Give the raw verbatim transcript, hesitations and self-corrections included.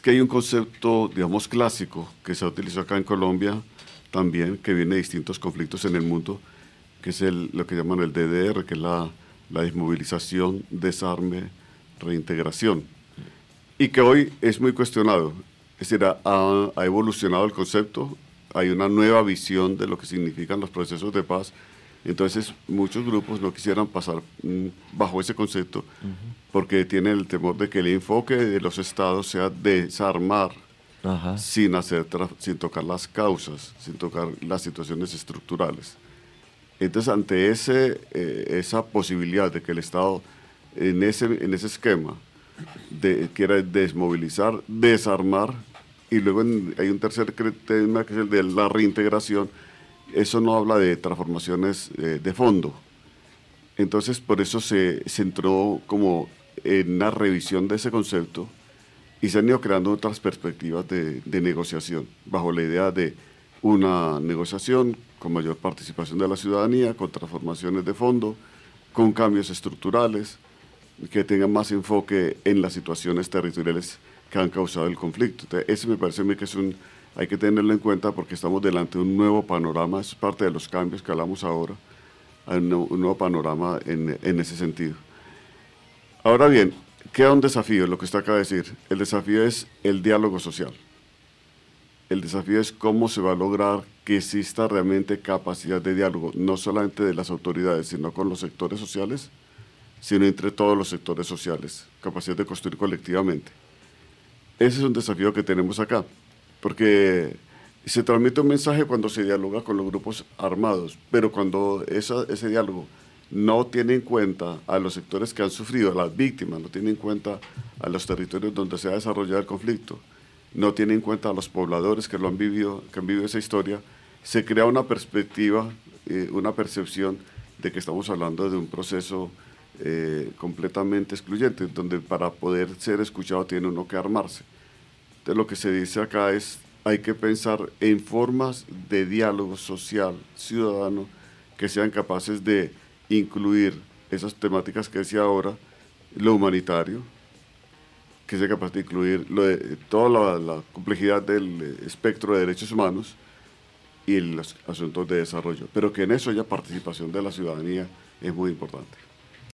Es que hay un concepto, digamos, clásico que se ha utilizado acá en Colombia también, que viene de distintos conflictos en el mundo, que es el, lo que llaman el D D R, que es la, la desmovilización, desarme, reintegración, y que hoy es muy cuestionado. Es decir, ha, ha evolucionado el concepto, hay una nueva visión de lo que significan los procesos de paz. Entonces, muchos grupos no quisieran pasar mm, bajo ese concepto, uh-huh, porque tienen el temor de que el enfoque de los estados sea desarmar, uh-huh, sin, hacer sin tocar las causas, sin tocar las situaciones estructurales. Entonces, ante ese, eh, esa posibilidad de que el Estado, en ese, en ese esquema, de, quiera desmovilizar, desarmar, y luego en, hay un tercer tema que es el de la reintegración. Eso no habla de transformaciones eh, de fondo. Entonces, por eso se, se entró como en una revisión de ese concepto y se han ido creando otras perspectivas de, de negociación, bajo la idea de una negociación con mayor participación de la ciudadanía, con transformaciones de fondo, con cambios estructurales, que tengan más enfoque en las situaciones territoriales que han causado el conflicto. Entonces, ese me parece a mí que es un... Hay que tenerlo en cuenta porque estamos delante de un nuevo panorama, es parte de los cambios que hablamos ahora, hay un nuevo, un nuevo panorama en, en ese sentido. Ahora bien, queda un desafío, lo que usted acaba de decir. El desafío es el diálogo social. El desafío es cómo se va a lograr que exista realmente capacidad de diálogo, no solamente de las autoridades, sino con los sectores sociales, sino entre todos los sectores sociales, capacidad de construir colectivamente. Ese es un desafío que tenemos acá. Porque se transmite un mensaje cuando se dialoga con los grupos armados, pero cuando esa, ese diálogo no tiene en cuenta a los sectores que han sufrido, a las víctimas, no tiene en cuenta a los territorios donde se ha desarrollado el conflicto, no tiene en cuenta a los pobladores que lo han vivido, que han vivido esa historia, se crea una perspectiva, eh, una percepción de que estamos hablando de un proceso eh, completamente excluyente, donde para poder ser escuchado tiene uno que armarse. Entonces, lo que se dice acá es, hay que pensar en formas de diálogo social, ciudadano, que sean capaces de incluir esas temáticas que decía ahora, lo humanitario, que sea capaz de incluir lo de, toda la, la complejidad del espectro de derechos humanos y los asuntos de desarrollo, pero que en eso haya participación de la ciudadanía es muy importante.